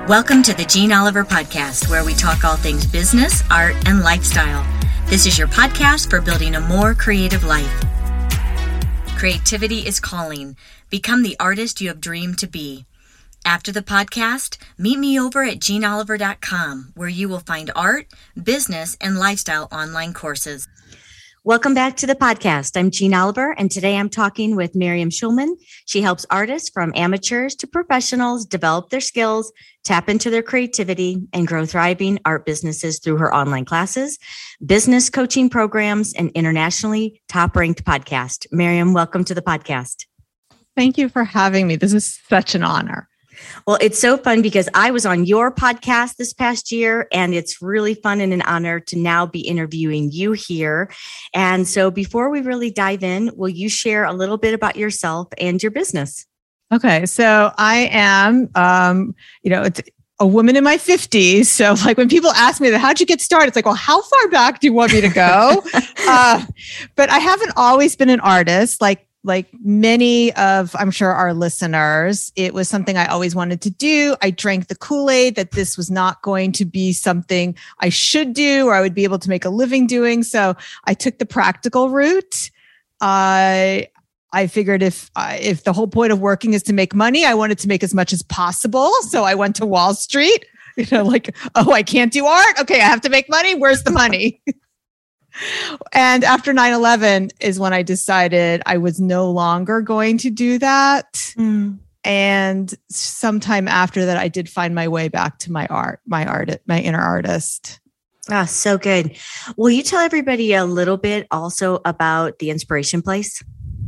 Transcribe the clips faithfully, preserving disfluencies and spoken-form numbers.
Welcome to the Jean Oliver Podcast, where we talk all things business, art, and lifestyle. This is your podcast for building a more creative life. Creativity is calling. Become the artist you have dreamed to be. After the podcast, meet me over at jean oliver dot com, where you will find art, business, and lifestyle online courses. Welcome back to the podcast. I'm Jean Oliver, and today I'm talking with Miriam Schulman. She helps artists from amateurs to professionals develop their skills, tap into their creativity, and grow thriving art businesses through her online classes, business coaching programs, and internationally top-ranked podcast. Miriam, welcome to the podcast. Thank you for having me. This is such an honor. Well, it's so fun because I was on your podcast this past year, and it's really fun and an honor to now be interviewing you here. And so before we really dive in, will you share a little bit about yourself and your business? Okay. So I am, um, you know, it's a woman in my fifties. So like when people ask me that, how'd you get started? It's like, well, how far back do you want me to go? uh, but I haven't always been an artist. Like, Like many of, I'm sure, our listeners, it was something I always wanted to do. I drank the Kool-Aid that this was not going to be something I should do or I would be able to make a living doing. So I took the practical route. I I figured if uh, if the whole point of working is to make money, I wanted to make as much as possible. So I went to Wall Street, you know, like, oh, I can't do art. Okay, I have to make money. Where's the money? And after nine eleven is when I decided I was no longer going to do that. Mm. And sometime after that, I did find my way back to my art, my art, my inner artist. Ah, so good. Will you tell everybody a little bit also about the Inspiration Place?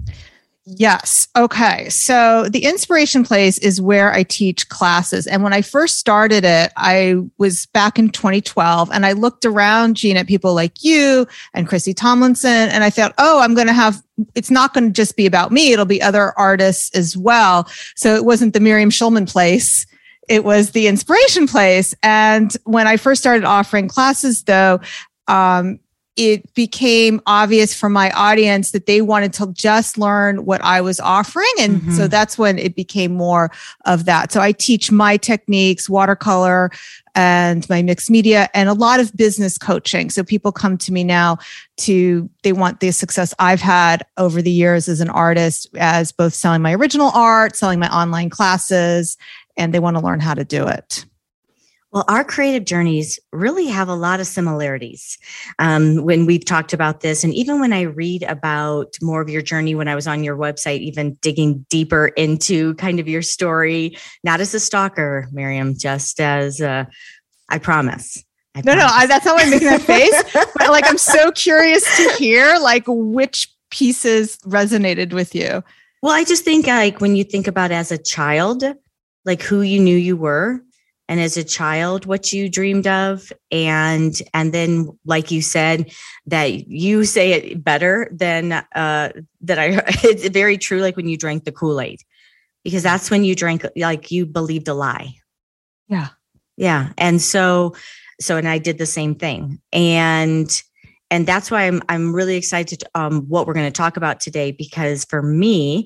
Yes. Okay. So the Inspiration Place is where I teach classes. And when I first started it, I was back in twenty twelve and I looked around, Jean, at people like you and Chrissy Tomlinson. And I thought, oh, I'm going to have, it's not going to just be about me. It'll be other artists as well. So it wasn't the Miriam Schulman Place. It was the Inspiration Place. And when I first started offering classes though, um, it became obvious for my audience that they wanted to just learn what I was offering. And mm-hmm. so that's when it became more of that. So I teach my techniques, watercolor and my mixed media and a lot of business coaching. So people come to me now to, they want the success I've had over the years as an artist, as both selling my original art, selling my online classes, and they want to learn how to do it. Well, our creative journeys really have a lot of similarities um, when we've talked about this. And even when I read about more of your journey, when I was on your website, even digging deeper into kind of your story, not as a stalker, Miriam, just as a, I promise. I no, promise. no, I, that's how I'm making that face. But like, I'm so curious to hear like which pieces resonated with you. Well, I just think like when you think about as a child, like who you knew you were. And as a child, what you dreamed of. And, and then, like you said, that you say it better than, uh, that I, it's very true. Like when you drank the Kool-Aid, because that's when you drank, like you believed a lie. Yeah. Yeah. And so, so, and I did the same thing. And, and that's why I'm, I'm really excited, um, what we're going to talk about today, because for me,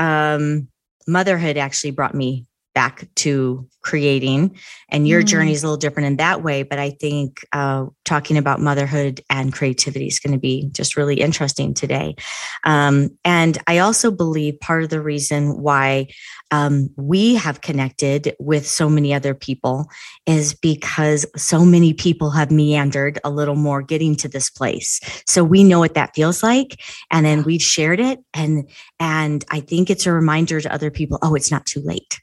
um, motherhood actually brought me back to creating, and your mm. journey is a little different in that way. But I think uh, talking about motherhood and creativity is going to be just really interesting today. Um, and I also believe part of the reason why um, we have connected with so many other people is because so many people have meandered a little more getting to this place. So we know what that feels like. And then we've shared it. And, and I think it's a reminder to other people, oh, it's not too late.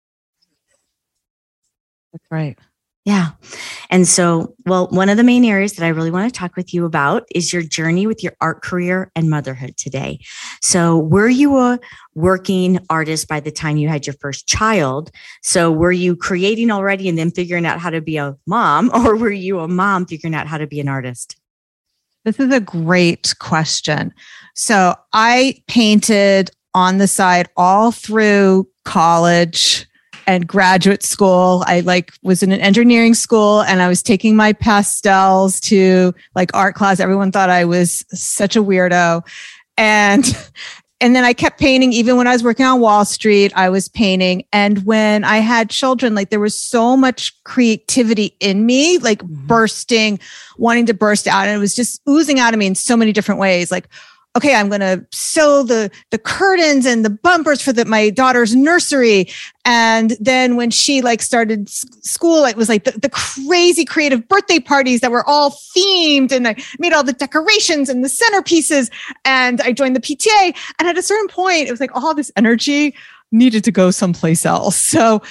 That's right. Yeah. And so, well, one of the main areas that I really want to talk with you about is your journey with your art career and motherhood today. So were you a working artist by the time you had your first child? So were you creating already and then figuring out how to be a mom, or were you a mom figuring out how to be an artist? This is a great question. So I painted on the side all through college and graduate school. I like was in an engineering school and I was taking my pastels to like art class. Everyone thought I was such a weirdo. And and then I kept painting. Even when I was working on Wall Street, I was painting. And when I had children, like there was so much creativity in me, like mm-hmm. bursting, wanting to burst out. And it was just oozing out of me in so many different ways. Like, okay, I'm going to sew the, the curtains and the bumpers for the, my daughter's nursery. And then when she like started s- school, it was like the, the crazy creative birthday parties that were all themed. And I made all the decorations and the centerpieces. And I joined the P T A. And at a certain point, it was like all this energy needed to go someplace else. So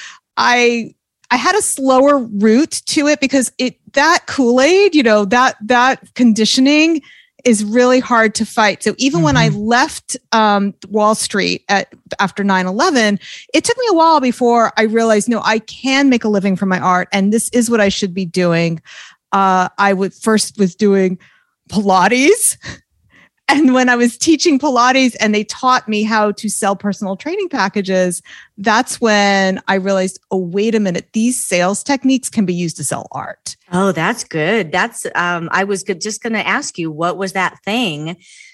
I, I had a slower route to it because it, that Kool-Aid, you know, that, that conditioning is really hard to fight. So even mm-hmm. when I left um, Wall Street at after nine eleven, it took me a while before I realized, no, I can make a living from my art. And this is what I should be doing. Uh, I would first was doing Pilates. And when I was teaching Pilates and they taught me how to sell personal training packages, that's when I realized, oh, wait a minute, these sales techniques can be used to sell art. Oh, that's good. That's, um, I was just going to ask you, what was that thing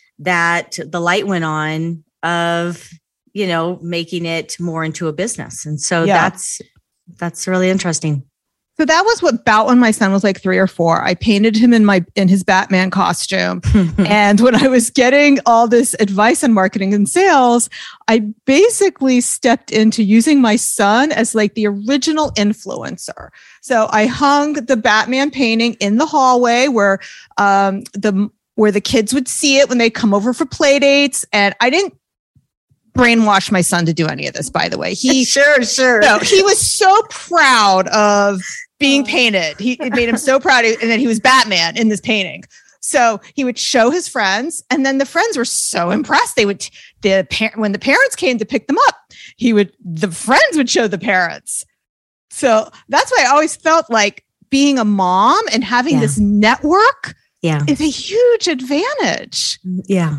that the light went on of, you know, making it more into a business? And so yeah. that's, that's really interesting. So that was what about when my son was like three or four. I painted him in my in his Batman costume. And when I was getting all this advice on marketing and sales, I basically stepped into using my son as like the original influencer. So I hung the Batman painting in the hallway where um, the where the kids would see it when they come over for play dates. And I didn't brainwash my son to do any of this, by the way. He sure, sure. No, he was so proud of being painted. He it made him so proud. And then he was Batman in this painting. So he would show his friends, and then the friends were so impressed. They would the parent when the parents came to pick them up, he would the friends would show the parents. So that's why I always felt like being a mom and having yeah. this network yeah. is a huge advantage. Yeah.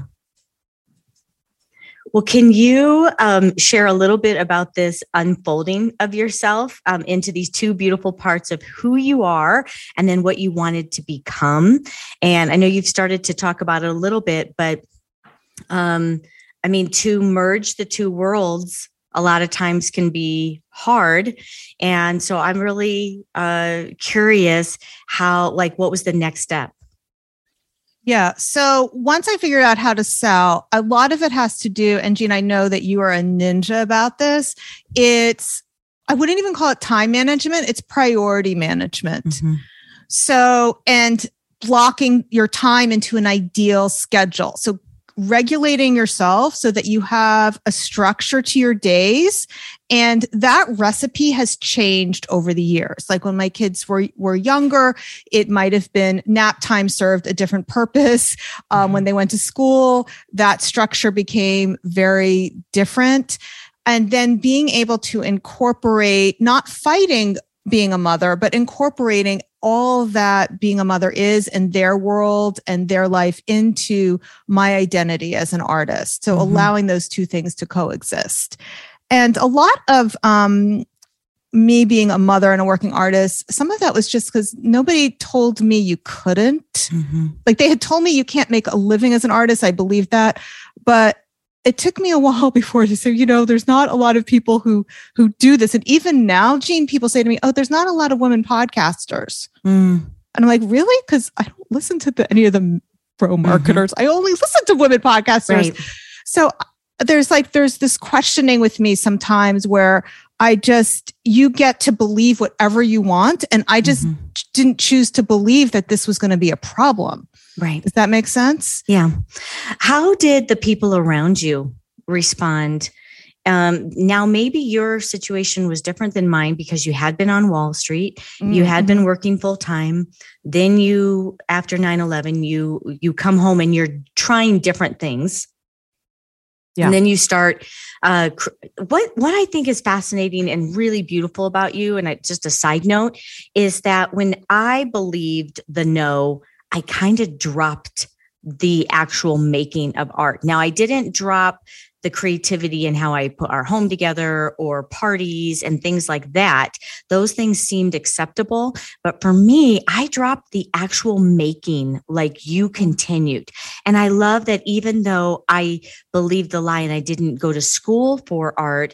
Well, can you um, share a little bit about this unfolding of yourself um, into these two beautiful parts of who you are and then what you wanted to become? And I know you've started to talk about it a little bit, but um, I mean, to merge the two worlds a lot of times can be hard. And so I'm really uh, curious how, like, what was the next step? Yeah. So once I figured out how to sell, a lot of it has to do, and Jean, I know that you are a ninja about this. It's, I wouldn't even call it time management. It's priority management. Mm-hmm. So, and blocking your time into an ideal schedule. So regulating yourself so that you have a structure to your days. And that recipe has changed over the years. Like when my kids were, were younger, it might have been nap time served a different purpose. Um, mm-hmm. When they went to school, that structure became very different. And then being able to incorporate, not fighting being a mother, but incorporating all that being a mother is and their world and their life into my identity as an artist. So mm-hmm. allowing those two things to coexist. And a lot of um, me being a mother and a working artist, some of that was just because nobody told me you couldn't. Mm-hmm. Like they had told me you can't make a living as an artist. I believed that. But it took me a while before to say, you know, there's not a lot of people who who do this. And even now, Jean, people say to me, oh, there's not a lot of women podcasters. Mm. And I'm like, really? Because I don't listen to the, any of the pro marketers. Mm-hmm. I only listen to women podcasters. Right. So there's like, there's this questioning with me sometimes where I just, you get to believe whatever you want. And I just mm-hmm. didn't choose to believe that this was going to be a problem. Right. Does that make sense? Yeah. How did the people around you respond? Um, now, maybe your situation was different than mine because you had been on Wall Street. Mm-hmm. You had been working full time. Then you, after nine eleven, you, you come home and you're trying different things. Yeah. And then you start, uh, cr- what, what I think is fascinating and really beautiful about you, and I, just a side note, is that when I believed the no, I kind of dropped the actual making of art. Now, I didn't drop the creativity and how I put our home together or parties and things like that. Those things seemed acceptable. But for me, I dropped the actual making, like you continued. And I love that even though I believed the lie and I didn't go to school for art,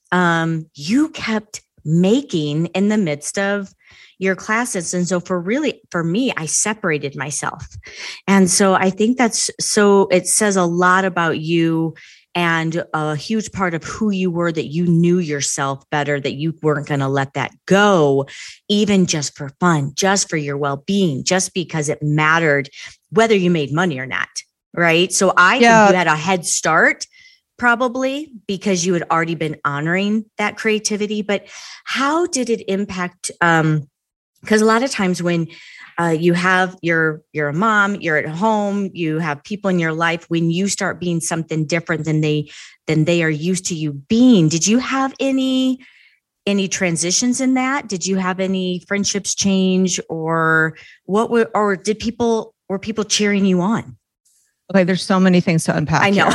um, you kept making in the midst of your classes. And so for really, for me, I separated myself. And so I think that's so, it says a lot about you and a huge part of who you were, that you knew yourself better, that you weren't going to let that go, even just for fun, just for your well-being, just because it mattered whether you made money or not. Right. So I yeah. think you had a head start, probably because you had already been honoring that creativity. But how did it impact, um, because a lot of times when uh, you have your, you're a mom, you're at home, you have people in your life, when you start being something different than they, than they are used to you being, did you have any, any transitions in that? Did you have any friendships change, or what were, or did people, were people cheering you on? Okay. There's so many things to unpack. I know.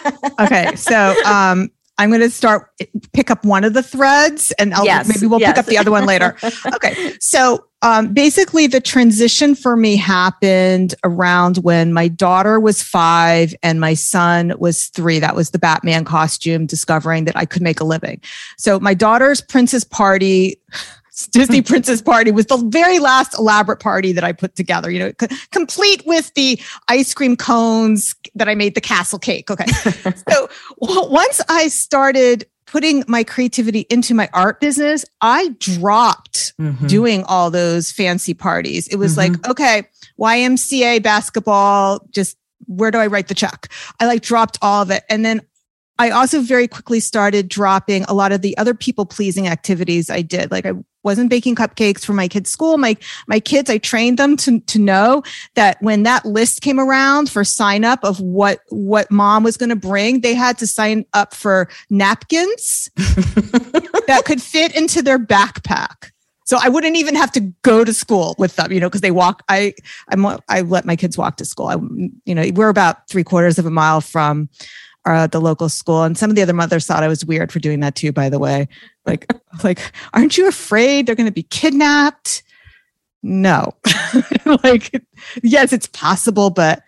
Okay. So, um, I'm going to start, pick up one of the threads, and I'll, yes, maybe we'll yes. pick up the other one later. Okay. So um, basically the transition for me happened around when my daughter was five and my son was three. That was the Batman costume, discovering that I could make a living. So my daughter's princess party, Disney Princess Party, was the very last elaborate party that I put together, you know, c- complete with the ice cream cones that I made, the castle cake. Okay. So w- once I started putting my creativity into my art business, I dropped mm-hmm. doing all those fancy parties. It was mm-hmm. like, okay, Y M C A basketball, just where do I write the check? I like dropped all of it. And then I also very quickly started dropping a lot of the other people pleasing activities I did. Like I wasn't baking cupcakes for my kids' school. My, my kids, I trained them to, to know that when that list came around for sign up of what, what mom was going to bring, they had to sign up for napkins that could fit into their backpack. So I wouldn't even have to go to school with them, you know, because they walk, I, I'm, I let my kids walk to school. I, you know, we're about three quarters of a mile from Uh, the local school. And some of the other mothers thought I was weird for doing that too, by the way. Like, like, aren't you afraid they're going to be kidnapped? No. Like, yes, it's possible, but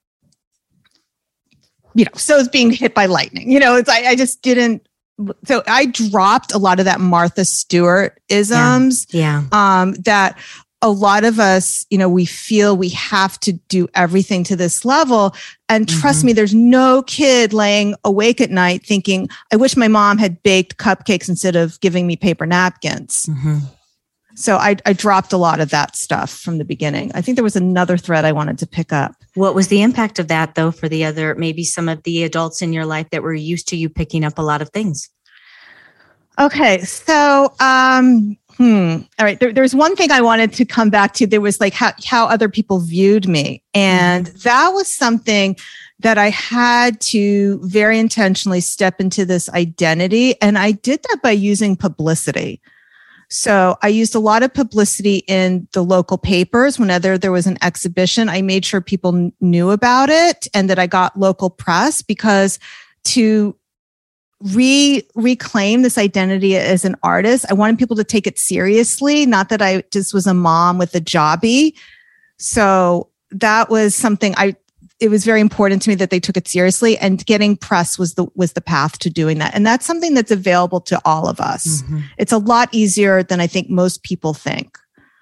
you know, so is being hit by lightning. You know, it's, I, I just didn't. So I dropped a lot of that Martha Stewart isms. Yeah. yeah. Um, that a lot of us, you know, we feel we have to do everything to this level. And trust mm-hmm. me, there's no kid laying awake at night thinking, I wish my mom had baked cupcakes instead of giving me paper napkins. Mm-hmm. So I, I dropped a lot of that stuff from the beginning. I think there was another thread I wanted to pick up. What was the impact of that, though, for the other, maybe some of the adults in your life that were used to you picking up a lot of things? Okay. So, um, Hmm. All right. There, there's one thing I wanted to come back to. There was like how, how other people viewed me. And that was something that I had to very intentionally step into this identity. And I did that by using publicity. So I used a lot of publicity in the local papers. Whenever there was an exhibition, I made sure people kn- knew about it and that I got local press, because to re reclaim this identity as an artist, I wanted people to take it seriously, not that I just was a mom with a jobby. So that was something I, it was very important to me that they took it seriously, and getting press was the, was the path to doing that. And that's something that's available to all of us. Mm-hmm. It's a lot easier than I think most people think.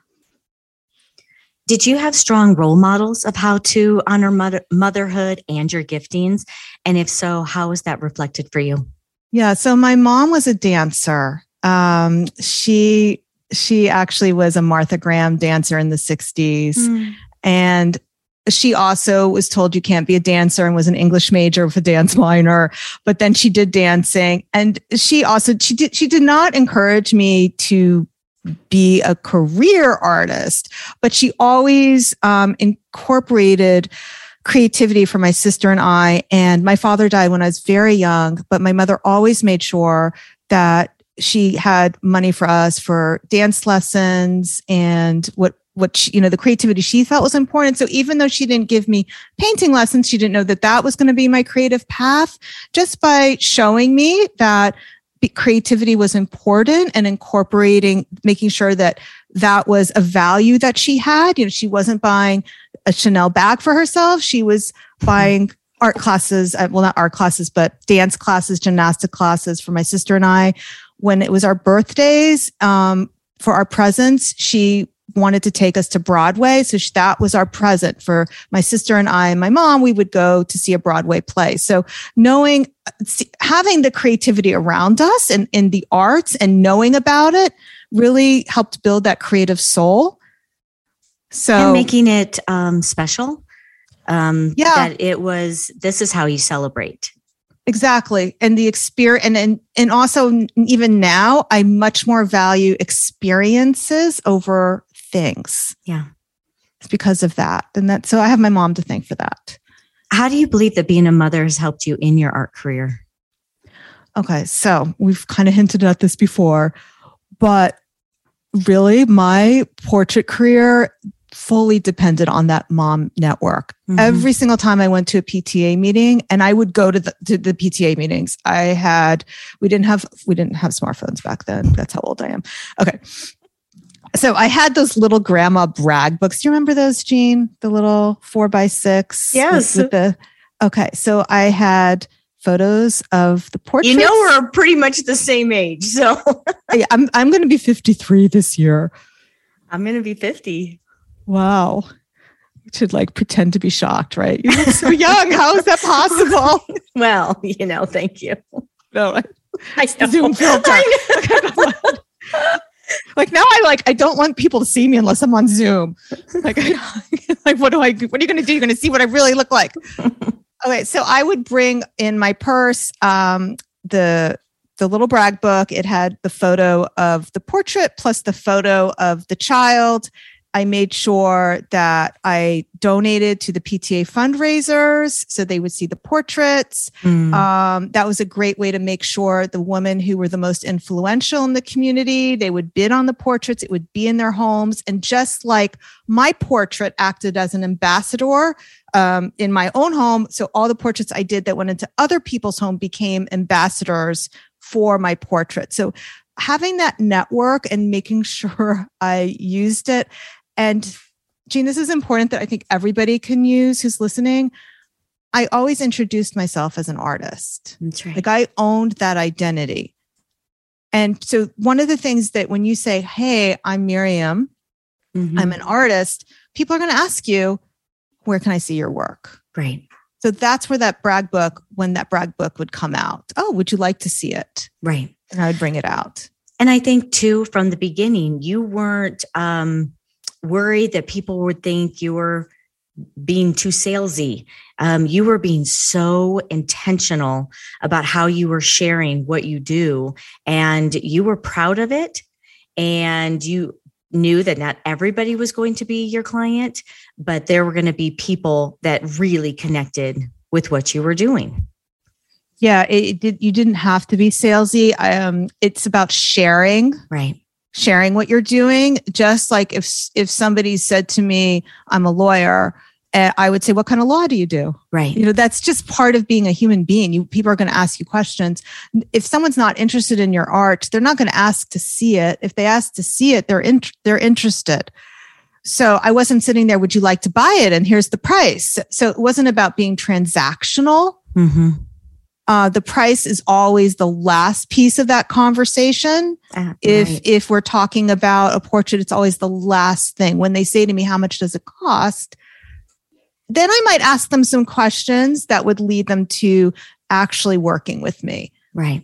Did you have strong role models of how to honor mother, motherhood and your giftings? And if so, how was that reflected for you? Yeah. So my mom was a dancer. Um, she, she actually was a Martha Graham dancer in the sixties. Mm. And she also was told you can't be a dancer, and was an English major with a dance minor, but then she did dancing. And she also, she did, she did not encourage me to be a career artist, but she always um, incorporated creativity for my sister and I. And my father died when I was very young, but my mother always made sure that she had money for us for dance lessons and what what she, you know, the creativity she felt was important. So even though she didn't give me painting lessons, she didn't know that that was going to be my creative path. Just by showing me that creativity was important and incorporating, making sure that that was a value that she had. You know, she wasn't buying a Chanel bag for herself. She was buying art classes, well, not art classes, but dance classes, gymnastic classes for my sister and I. When it was our birthdays, um, for our presents, she wanted to take us to Broadway. So she, that was our present for my sister and I and my mom. We would go to see a Broadway play. So knowing, having the creativity around us and in the arts and knowing about it really helped build that creative soul. So and making it um, special. Um, yeah. That it was, this is how you celebrate. Exactly. And the experience, and, and, and also even now, I much more value experiences over things. Yeah. It's because of that. And that, so I have my mom to thank for that. How do you believe that being a mother has helped you in your art career? Okay. So we've kind of hinted at this before, but really my portrait career fully depended on that mom network. Mm-hmm. Every single time I went to a P T A meeting, and I would go to the, to the P T A meetings, I had, we didn't have, we didn't have smartphones back then. That's how old I am. Okay. So I had those little grandma brag books. Do you remember those, Jean? The little four by six? Yes. With, with the, okay. So I had photos of the portraits. You know, we're pretty much the same age. So I'm, I'm going to be fifty-three this year. I'm going to be fifty. Wow. You should like pretend to be shocked, right? You look so young. How is that possible? Well, you know, thank you. No, I, I know. Zoom filter. Like now I like, I don't want people to see me unless I'm on Zoom. Like, I, like what do I, what are you going to do? You're going to see what I really look like. Okay. So I would bring in my purse, um, the, the little brag book. It had the photo of the portrait plus the photo of the child. I made sure that I donated to the P T A fundraisers so they would see the portraits. Mm. Um, that was a great way to make sure the women who were the most influential in the community, they would bid on the portraits. It would be in their homes. And just like my portrait acted as an ambassador um, in my own home, so all the portraits I did that went into other people's home became ambassadors for my portrait. So having that network and making sure I used it. And Jean, this is important that I think everybody can use who's listening. I always introduced myself as an artist. That's right. Like I owned that identity. And so one of the things that when you say, hey, I'm Miriam, mm-hmm. I'm an artist, people are going to ask you, where can I see your work? Right. So that's where that brag book, when that brag book would come out. Oh, would you like to see it? Right. And I would bring it out. And I think too, from the beginning, you weren't um, worried that people would think you were being too salesy. Um, you were being so intentional about how you were sharing what you do, and you were proud of it. And you knew that not everybody was going to be your client, but there were going to be people that really connected with what you were doing. Yeah, it, it did. You didn't have to be salesy. Um, it's about sharing, right? Sharing what you're doing. Just like if if somebody said to me, "I'm a lawyer," and I would say, "What kind of law do you do?" Right. You know, that's just part of being a human being. You people are going to ask you questions. If someone's not interested in your art, they're not going to ask to see it. If they ask to see it, they're in, they're interested. So I wasn't sitting there, would you like to buy it? And here's the price. So it wasn't about being transactional. Mm-hmm. Uh, the price is always the last piece of that conversation. Uh, if right. if we're talking about a portrait, it's always the last thing. When they say to me, how much does it cost? Then I might ask them some questions that would lead them to actually working with me. Right.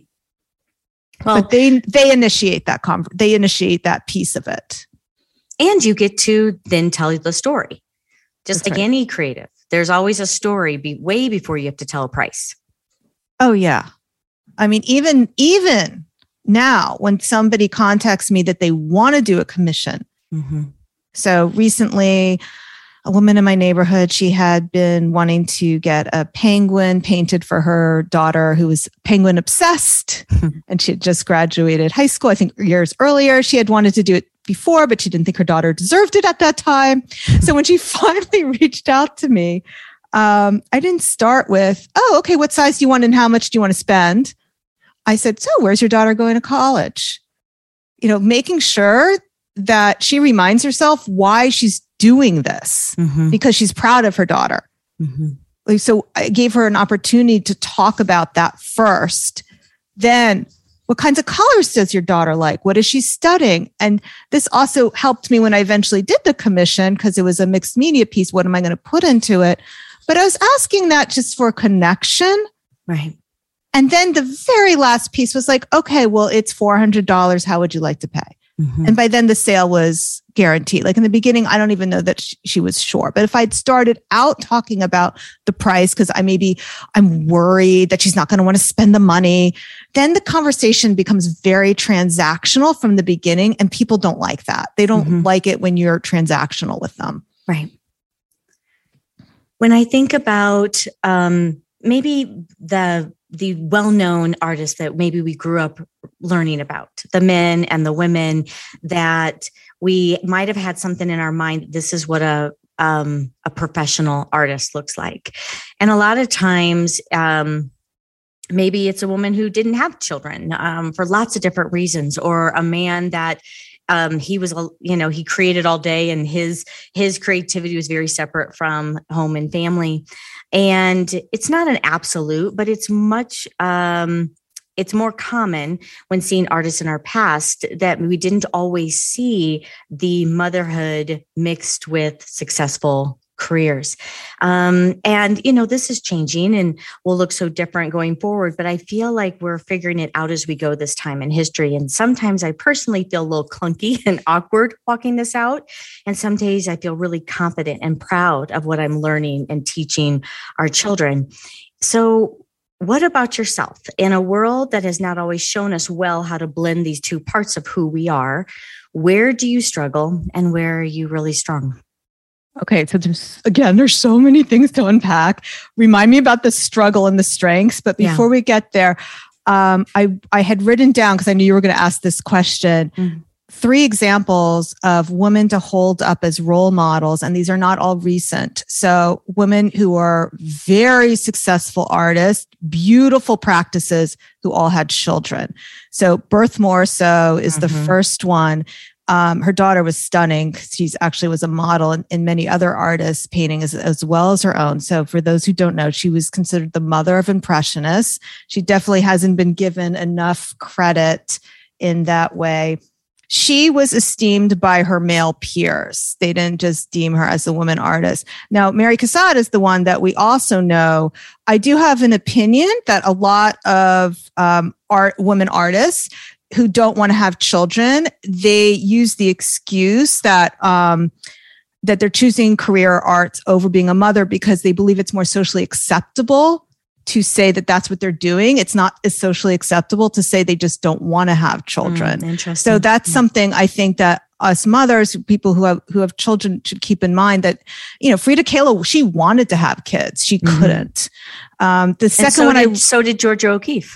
Well, but they they initiate that con- they initiate that piece of it. And you get to then tell you the story. Just That's like right. any creative, there's always a story be way before you have to tell a price. Oh, yeah. I mean, even, even now when somebody contacts me that they want to do a commission. Mm-hmm. So recently, a woman in my neighborhood, she had been wanting to get a penguin painted for her daughter who was penguin obsessed. And she had just graduated high school, I think years earlier. She had wanted to do it before, but she didn't think her daughter deserved it at that time. So when she finally reached out to me, um, I didn't start with, oh, okay, what size do you want and how much do you want to spend? I said, so where's your daughter going to college? You know, making sure that she reminds herself why she's doing this, mm-hmm. because she's proud of her daughter. Mm-hmm. So I gave her an opportunity to talk about that first. Then, what kinds of colors does your daughter like? What is she studying? And this also helped me when I eventually did the commission, because it was a mixed media piece. What am I going to put into it? But I was asking that just for connection. Right. And then the very last piece was like, okay, well, it's four hundred dollars. How would you like to pay? Mm-hmm. And by then the sale was guaranteed. Like in the beginning, I don't even know that she, she was sure. But if I'd started out talking about the price, because I maybe I'm worried that she's not going to want to spend the money, then the conversation becomes very transactional from the beginning. And people don't like that. They don't mm-hmm. like it when you're transactional with them. Right. When I think about um, maybe the the well-known artists that maybe we grew up learning about, the men and the women that we might have had something in our mind. This is what a um, a professional artist looks like. And a lot of times, um, maybe it's a woman who didn't have children um, for lots of different reasons, or a man that um, he was, you know, he created all day, and his his creativity was very separate from home and family. And it's not an absolute, but it's much, um, it's more common when seeing artists in our past that we didn't always see the motherhood mixed with successful careers. Um, and, you know, this is changing and will look so different going forward, but I feel like we're figuring it out as we go this time in history. And sometimes I personally feel a little clunky and awkward walking this out. And some days I feel really confident and proud of what I'm learning and teaching our children. So what about yourself? In a world that has not always shown us well how to blend these two parts of who we are, where do you struggle and where are you really strong? Okay, so there's, again, there's so many things to unpack. Remind me about the struggle and the strengths. But before yeah. we get there, um, I, I had written down, because I knew you were going to ask this question, mm-hmm. three examples of women to hold up as role models. And these are not all recent. So women who are very successful artists, beautiful practices, who all had children. So Berthe Morisot is mm-hmm. the first one. Um, her daughter was stunning. She's actually was a model in, in many other artists' painting as, as well as her own. So for those who don't know, she was considered the mother of Impressionists. She definitely hasn't been given enough credit in that way. She was esteemed by her male peers. They didn't just deem her as a woman artist. Now, Mary Cassatt is the one that we also know. I do have an opinion that a lot of um, art women artists who don't want to have children, they use the excuse that um, that they're choosing career arts over being a mother because they believe it's more socially acceptable to say that that's what they're doing. It's not as socially acceptable to say they just don't want to have children. Mm, interesting. So that's mm. something I think that us mothers, people who have who have children, should keep in mind that, you know, Frida Kahlo, she wanted to have kids, she mm-hmm. couldn't. Um, the second so one, did, I so did Georgia O'Keeffe.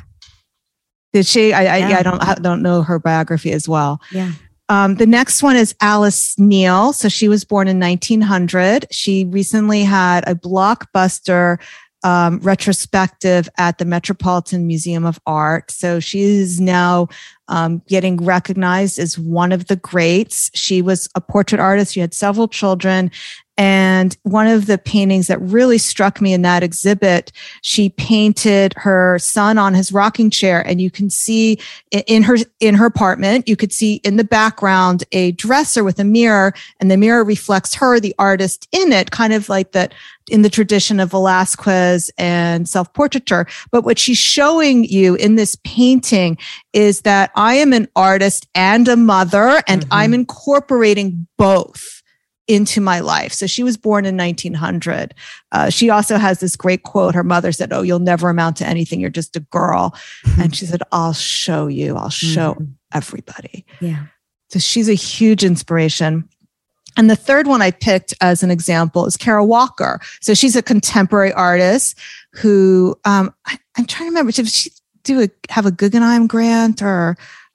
Did she? I, I, yeah. I don't I don't know her biography as well. Yeah. Um, the next one is Alice Neel. So she was born in nineteen hundred. She recently had a blockbuster um, retrospective at the Metropolitan Museum of Art. So she is now um, getting recognized as one of the greats. She was a portrait artist. She had several children. And one of the paintings that really struck me in that exhibit, she painted her son on his rocking chair, and you can see in her in her apartment, you could see in the background a dresser with a mirror, and the mirror reflects her, the artist, in it, kind of like that in the tradition of Velázquez and self-portraiture. But what she's showing you in this painting is that I am an artist and a mother, and mm-hmm. I'm incorporating both into my life. So she was born in nineteen hundred. Uh, she also has this great quote. Her mother said, "Oh, you'll never amount to anything. You're just a girl." Mm-hmm. And she said, "I'll show you. I'll show mm-hmm. everybody." Yeah. So she's a huge inspiration. And the third one I picked as an example is Kara Walker. So she's a contemporary artist who, um, I, I'm trying to remember, did she do a, have a Guggenheim grant, or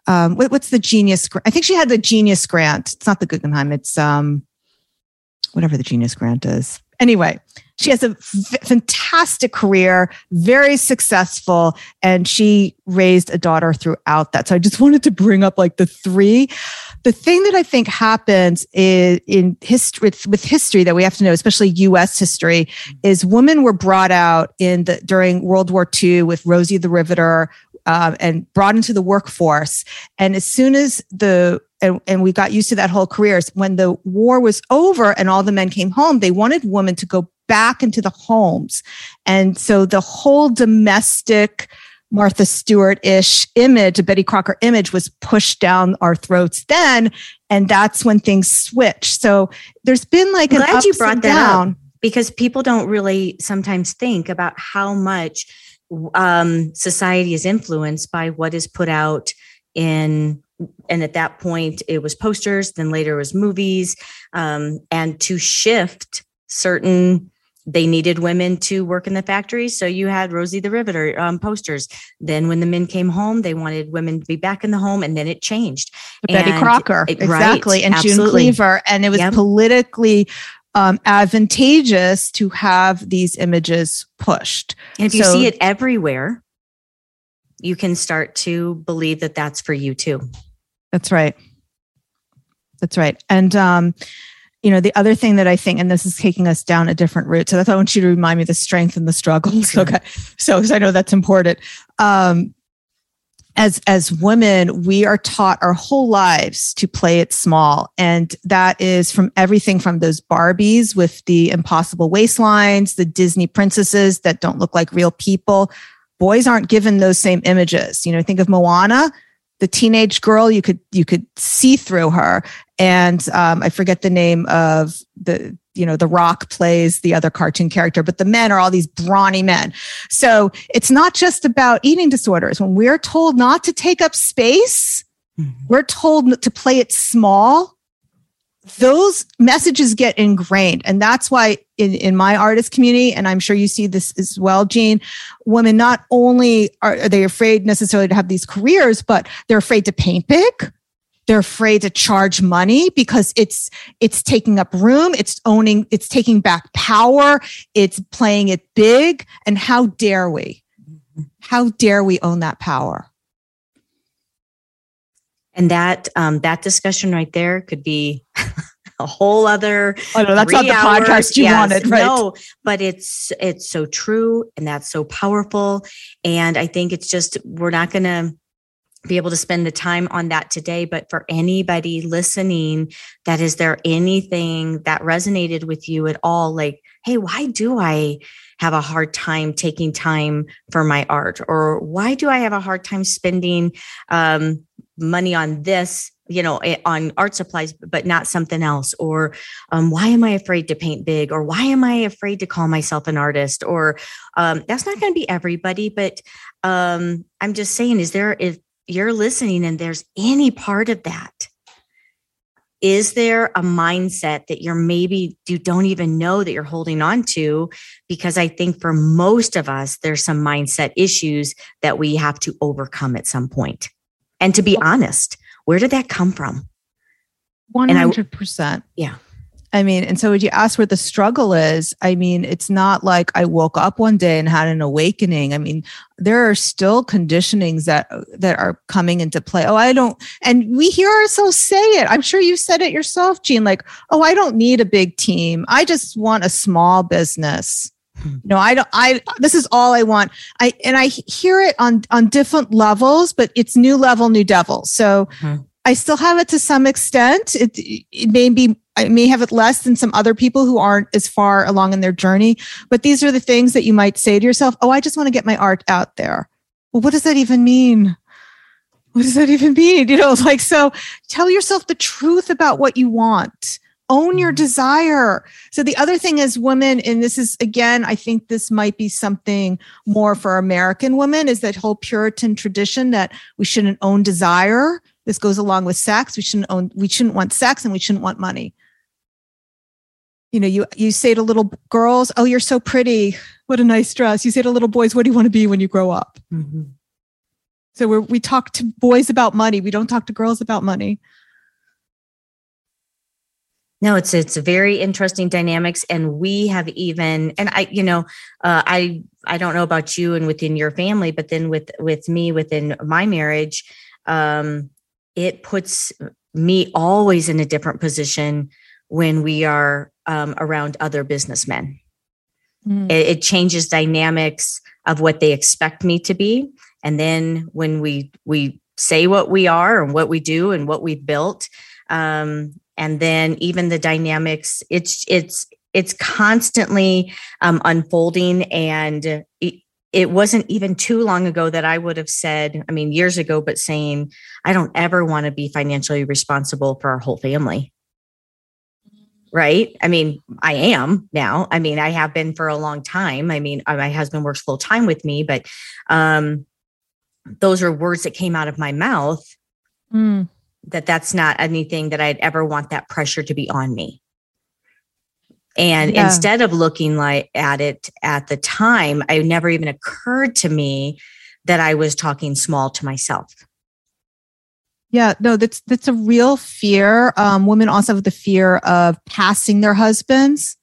um, what, what's the Genius? I think she had the Genius Grant. It's not the Guggenheim. It's um, whatever the Genius Grant is. Anyway, she has a f- fantastic career, very successful, and she raised a daughter throughout that. So I just wanted to bring up like the three. The thing that I think happens is in history, with, with history that we have to know, especially U S history, is women were brought out in the during World War Two with Rosie the Riveter, um, and brought into the workforce. And as soon as the And, and we got used to that whole career. When the war was over and all the men came home, they wanted women to go back into the homes. And so the whole domestic Martha Stewart-ish image, a Betty Crocker image, was pushed down our throats then. And that's when things switched. So there's been like I'm an glad ups you brought and that down. up, because people don't really sometimes think about how much um, society is influenced by what is put out in. And at that point, it was posters, then later it was movies. Um, and to shift certain, they needed women to work in the factories. So you had Rosie the Riveter um, posters. Then when the men came home, they wanted women to be back in the home. And then it changed. Betty Crocker, it, exactly. Right, and absolutely. June Cleaver. And it was yep. politically um, advantageous to have these images pushed. And if you so, see it everywhere, you can start to believe that that's for you too. That's right. That's right. And, um, you know, the other thing that I think, and this is taking us down a different route. So that's why I want you to remind me of the strength and the struggles. Sure. Okay. So, because I know that's important. Um, as, as women, we are taught our whole lives to play it small. And that is from everything from those Barbies with the impossible waistlines, the Disney princesses that don't look like real people. Boys aren't given those same images. You know, think of Moana. The teenage girl, you could you could see through her, and um, I forget the name of the you know the Rock plays the other cartoon character, but the men are all these brawny men. So it's not just about eating disorders. When we're told not to take up space, mm-hmm. we're told to play it small. Those messages get ingrained, and that's why in, in my artist community, and I'm sure you see this as well, Jean, women not only are, are they afraid necessarily to have these careers, but they're afraid to paint big. They're afraid to charge money because it's it's taking up room, it's owning, it's taking back power, it's playing it big. And how dare we? How dare we own that power? And that um, that discussion right there could be a whole other. Oh no, that's not the hours. podcast you yes, wanted, right? No, but it's it's so true, and that's so powerful. And I think it's just we're not going to be able to spend the time on that today. But for anybody listening, that is there anything that resonated with you at all? Like, hey, why do I have a hard time taking time for my art? Or why do I have a hard time spending um, money on this, you know, on art supplies, but not something else? Or um, why am I afraid to paint big? Or why am I afraid to call myself an artist? Or um, that's not going to be everybody, but um, I'm just saying, is there, if you're listening and there's any part of that, is there a mindset that you're maybe you don't even know that you're holding on to? Because I think for most of us, there's some mindset issues that we have to overcome at some point. And to be honest, where did that come from? one hundred percent. Yeah. I mean, and so when you ask where the struggle is, I mean, it's not like I woke up one day and had an awakening. I mean, there are still conditionings that that are coming into play. Oh, I don't, and we hear ourselves say it. I'm sure you said it yourself, Jean, like, oh, I don't need a big team. I just want a small business. No, I don't, I, this is all I want. I, and I hear it on, on different levels, but it's new level, new devil. So mm-hmm. I still have it to some extent. It, it may be, I may have it less than some other people who aren't as far along in their journey, but these are the things that you might say to yourself. Oh, I just want to get my art out there. Well, what does that even mean? What does that even mean? You know, like, so tell yourself the truth about what you want. Own your desire. So the other thing is women, and this is, again, I think this might be something more for American women, is that whole Puritan tradition that we shouldn't own desire. This goes along with sex. We shouldn't own, we shouldn't want sex, and we shouldn't want money. You know, you, you say to little girls, oh, you're so pretty. What a nice dress. You say to little boys, what do you want to be when you grow up? Mm-hmm. So we we talk to boys about money. We don't talk to girls about money. No, it's it's very interesting dynamics, and we have even, and I, you know, uh, I I don't know about you and within your family, but then with with me within my marriage, um, it puts me always in a different position when we are um, around other businessmen. Mm. It, it changes dynamics of what they expect me to be, and then when we we say what we are and what we do and what we've built. Um, And then even the dynamics, it's it's it's constantly um, unfolding. And it, it wasn't even too long ago that I would have said, I mean, years ago, but saying, I don't ever want to be financially responsible for our whole family. Right? I mean, I am now. I mean, I have been for a long time. I mean, my husband works full time with me, but um, those are words that came out of my mouth. Mm. that that's not anything that I'd ever want that pressure to be on me. And yeah. Instead of looking like at it at the time, it never even occurred to me that I was talking small to myself. Yeah, no, that's, that's a real fear. Um, women also have the fear of passing their husbands.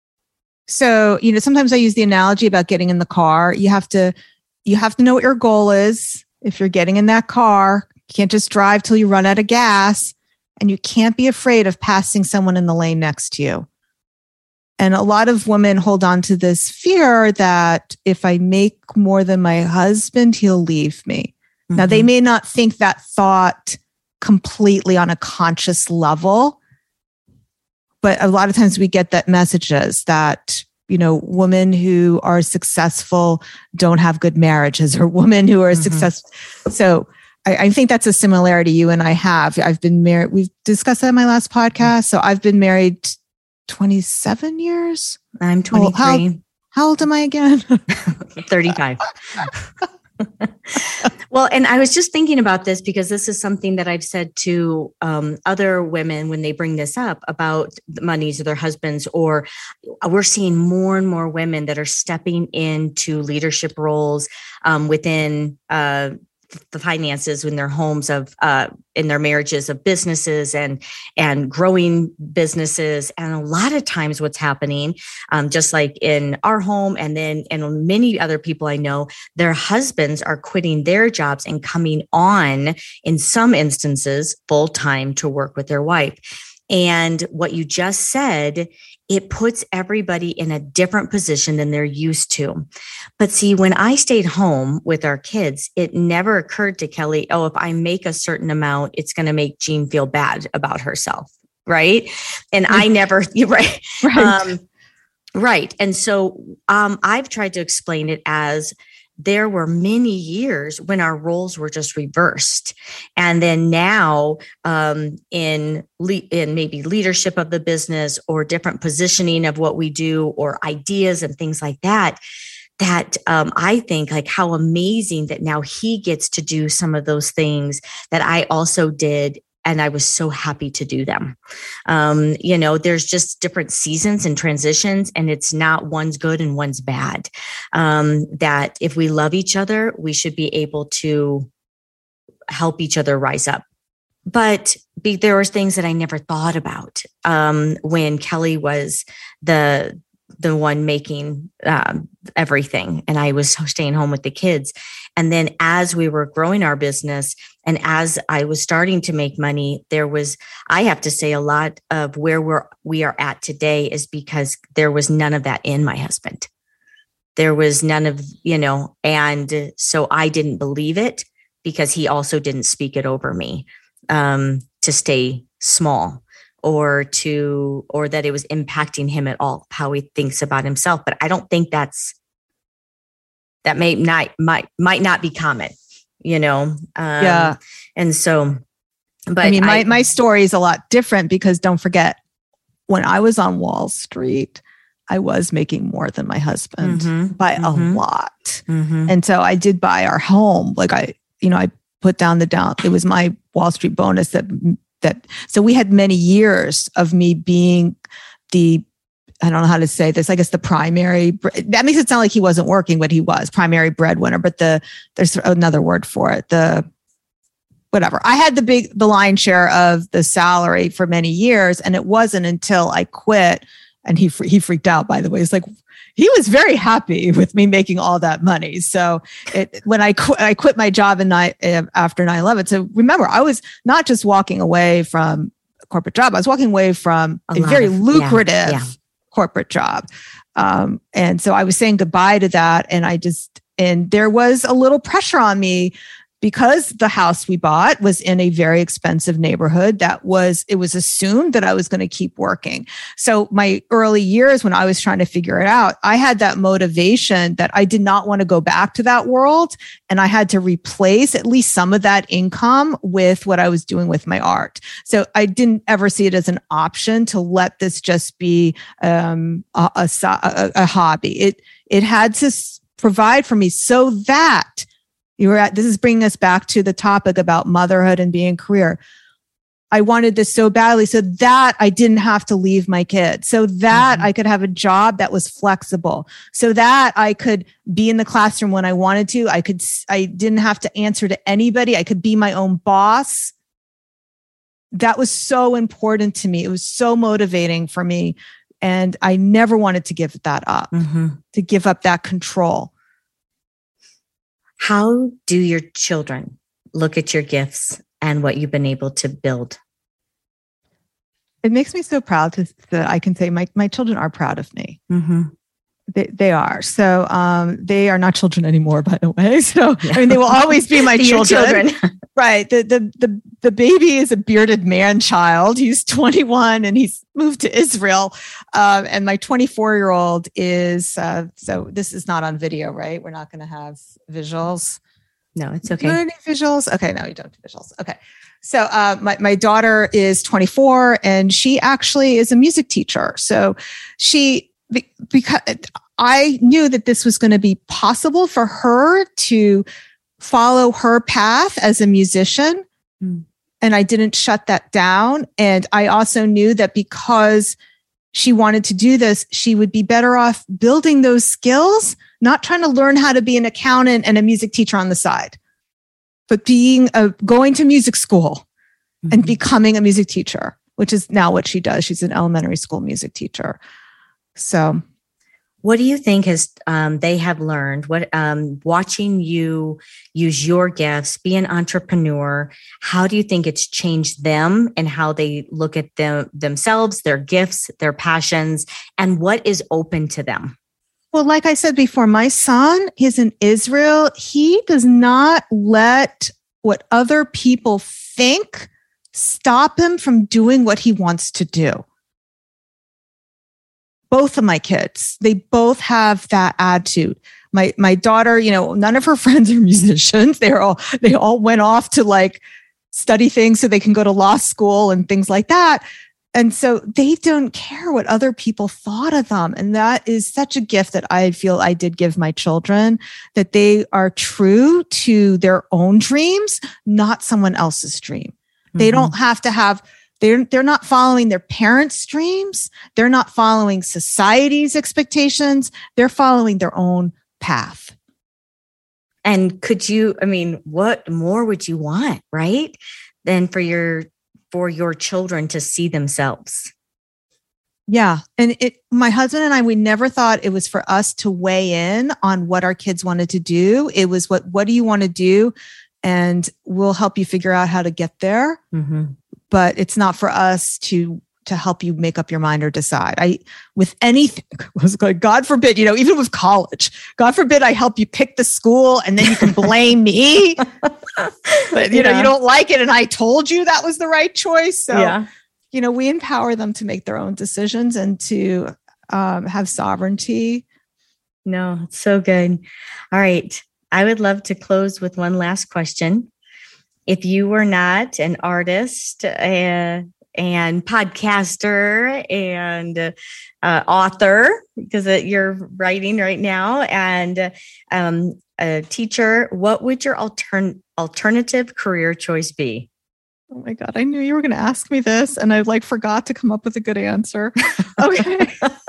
So, you know, sometimes I use the analogy about getting in the car. You have to, you have to know what your goal is. If you're getting in that car, you can't just drive till you run out of gas, and you can't be afraid of passing someone in the lane next to you. And a lot of women hold on to this fear that if I make more than my husband, he'll leave me. Mm-hmm. Now, they may not think that thought completely on a conscious level, but a lot of times we get that messages that, you know, women who are successful don't have good marriages, or women who are mm-hmm. successful. So I think that's a similarity you and I have. I've been married. We've discussed that in my last podcast. So I've been married twenty-seven years. I'm twenty-three. Oh, how, how old am I again? thirty-five. Well, and I was just thinking about this because this is something that I've said to um, other women when they bring this up about the monies of their husbands, or we're seeing more and more women that are stepping into leadership roles um, within uh the finances in their homes of, uh, in their marriages of businesses and, and growing businesses. And a lot of times what's happening, um, just like in our home and then, and many other people I know, their husbands are quitting their jobs and coming on, in some instances, full time to work with their wife. And what you just said, it puts everybody in a different position than they're used to. But see, when I stayed home with our kids, it never occurred to Kelly, oh, if I make a certain amount, it's going to make Jean feel bad about herself. Right. And I never, right. Right. Um, right. And so um, I've tried to explain it as there were many years when our roles were just reversed. And then now um, in le- in maybe leadership of the business or different positioning of what we do or ideas and things like that, that um, I think like how amazing that now he gets to do some of those things that I also did. And I was so happy to do them. Um, you know, there's just different seasons and transitions, and it's not one's good and one's bad. Um, that if we love each other, we should be able to help each other rise up. But be, there were things that I never thought about um, when Kelly was the the one making um, everything, and I was staying home with the kids. And then as we were growing our business and as I was starting to make money, there was, I have to say, a lot of where we're, we are at today is because there was none of that in my husband. There was none of, you know, and so I didn't believe it because he also didn't speak it over me um, to stay small or to, or that it was impacting him at all, how he thinks about himself. But I don't think that's, that may not, might, might not be common, you know? Um, yeah. And so, but I mean, my, I, my story is a lot different because don't forget, when I was on Wall Street, I was making more than my husband mm-hmm, by mm-hmm, a lot. Mm-hmm. And so I did buy our home. Like I, you know, I put down the down, it was my Wall Street bonus that, that, so we had many years of me being the I don't know how to say this. I guess the primary, that makes it sound like he wasn't working, but he was primary breadwinner, but the, there's another word for it. The, whatever. I had the big, the lion's share of the salary for many years. And it wasn't until I quit, and he, he freaked out, by the way. It's like, he was very happy with me making all that money. So it, when I quit, I quit my job in night after nine eleven. So remember, I was not just walking away from a corporate job. I was walking away from a, a very of, lucrative yeah, yeah. corporate job. Um, and so I was saying goodbye to that. And I just, and there was a little pressure on me because the house we bought was in a very expensive neighborhood. That was, it was assumed that I was going to keep working. So my early years when I was trying to figure it out, I had that motivation that I did not want to go back to that world. And I had to replace at least some of that income with what I was doing with my art. So I didn't ever see it as an option to let this just be um, a, a, a, a hobby. It, it had to provide for me so that You were at, this is bringing us back to the topic about motherhood and being a career. I wanted this so badly so that I didn't have to leave my kid, so that mm-hmm. I could have a job that was flexible, so that I could be in the classroom when I wanted to. I could, I didn't have to answer to anybody. I could be my own boss. That was so important to me. It was so motivating for me. And I never wanted to give that up, mm-hmm. to give up that control. How do your children look at your gifts and what you've been able to build? It makes me so proud to, that I can say my, my children are proud of me. Mm-hmm. They, they are. So um, they are not children anymore, by the way. So, yeah. I mean, they will always be my children. children. Right. The, the, the, the baby is a bearded man child. He's twenty-one and he's moved to Israel. Um, and my twenty-four year old is, uh, so this is not on video, right? We're not going to have visuals. No, it's okay. Do you have any visuals? Okay. No, you don't do visuals. Okay. So uh, my, my daughter is twenty-four and she actually is a music teacher. So she, because I knew that this was going to be possible for her to follow her path as a musician. Mm. And I didn't shut that down. And I also knew that because she wanted to do this, she would be better off building those skills, not trying to learn how to be an accountant and a music teacher on the side, but being a, going to music school mm-hmm. and becoming a music teacher, which is now what she does. She's an elementary school music teacher. So what do you think has um, they have learned? What um, watching you use your gifts, be an entrepreneur, how do you think it's changed them and how they look at them, themselves, their gifts, their passions, and what is open to them? Well, like I said before, my son is in Israel. He does not let what other people think stop him from doing what he wants to do. Both of my kids, they both have that attitude. My my daughter, you know, none of her friends are musicians. They're all they all went off to like study things so they can go to law school and things like that. And so they don't care what other people thought of them. And that is such a gift that I feel I did give my children, that they are true to their own dreams, not someone else's dream. Mm-hmm. They don't have to have They're, they're not following their parents' dreams. They're not following society's expectations. They're following their own path. And could you, I mean, what more would you want, right? Than for your, for your children to see themselves. Yeah. And it, my husband and I, we never thought it was for us to weigh in on what our kids wanted to do. It was what, what do you want to do? And we'll help you figure out how to get there. Mm-hmm. But it's not for us to to help you make up your mind or decide. I, with anything, was like, God forbid, you know, even with college, God forbid I help you pick the school and then you can blame me. But, you yeah. know, you don't like it. And I told you that was the right choice. So, yeah. you know, we empower them to make their own decisions and to um, have sovereignty. No, it's so good. All right. I would love to close with one last question. If you were not an artist uh, and podcaster and uh, author, because you're writing right now, and um, a teacher, what would your altern- alternative career choice be? Oh my God, I knew you were going to ask me this and I like forgot to come up with a good answer. Okay.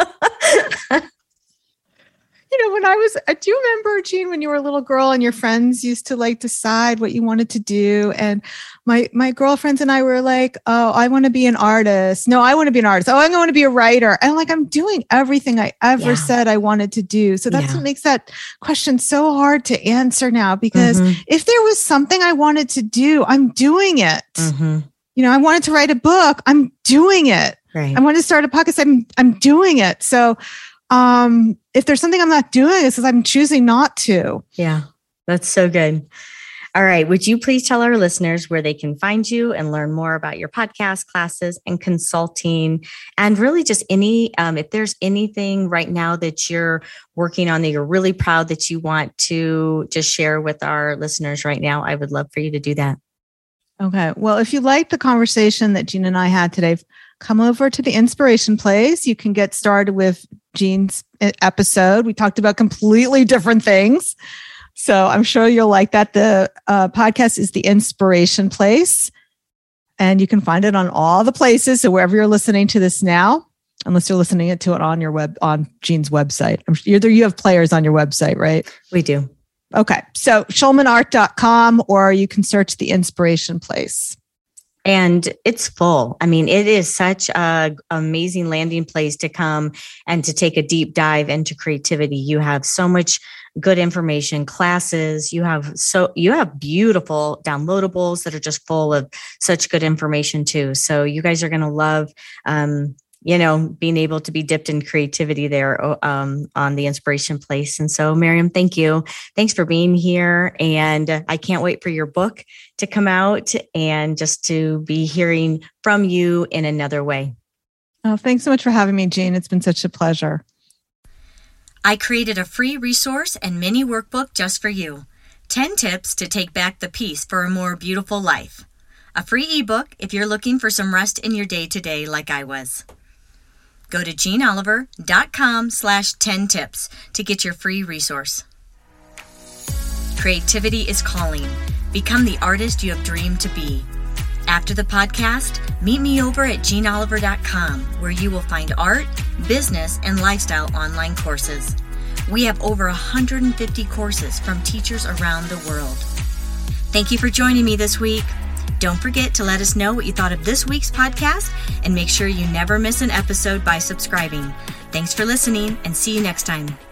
You know, when I was, do you remember, Jean, when you were a little girl and your friends used to like decide what you wanted to do? And my my girlfriends and I were like, oh, I want to be an artist. No, I want to be an artist. Oh, I want to be a writer. And like, I'm doing everything I ever yeah. said I wanted to do. So that's yeah. what makes that question so hard to answer now, because mm-hmm. if there was something I wanted to do, I'm doing it. Mm-hmm. You know, I wanted to write a book. I'm doing it. Right. I wanted to start a podcast. I'm I'm doing it. So um, if there's something I'm not doing, it's because I'm choosing not to. Yeah, that's so good. All right. Would you please tell our listeners where they can find you and learn more about your podcast, classes, and consulting, and really just any, um, if there's anything right now that you're working on that you're really proud that you want to just share with our listeners right now, I would love for you to do that. Okay. Well, if you like the conversation that Jean and I had today, come over to the Inspiration Place. You can get started with Jean's episode. We talked about completely different things. So I'm sure you'll like that. The uh, podcast is the Inspiration Place, and you can find it on all the places. So wherever you're listening to this now, unless you're listening to it on your web, on Jean's website, I'm sure you have players on your website, right? We do. Okay. So schulman art dot com, or you can search the Inspiration Place. And it's full. I mean, it is such an amazing landing place to come and to take a deep dive into creativity. You have so much good information, classes. You have so you have beautiful downloadables that are just full of such good information too. So you guys are going to love, um, you know, being able to be dipped in creativity there um, on the Inspiration Place. And so, Miriam, thank you. Thanks for being here. And uh, I can't wait for your book to come out and just to be hearing from you in another way. Oh, thanks so much for having me, Jean. It's been such a pleasure. I created a free resource and mini workbook just for you. ten tips to take back the peace for a more beautiful life. A free ebook if you're looking for some rest in your day-to-day like I was. Go to jean oliver dot com slash ten tips to get your free resource. Creativity is calling. Become the artist you have dreamed to be. After the podcast, meet me over at jean oliver dot com, where you will find art, business, and lifestyle online courses. We have over one hundred fifty courses from teachers around the world. Thank you for joining me this week. Don't forget to let us know what you thought of this week's podcast, and make sure you never miss an episode by subscribing. Thanks for listening, and see you next time.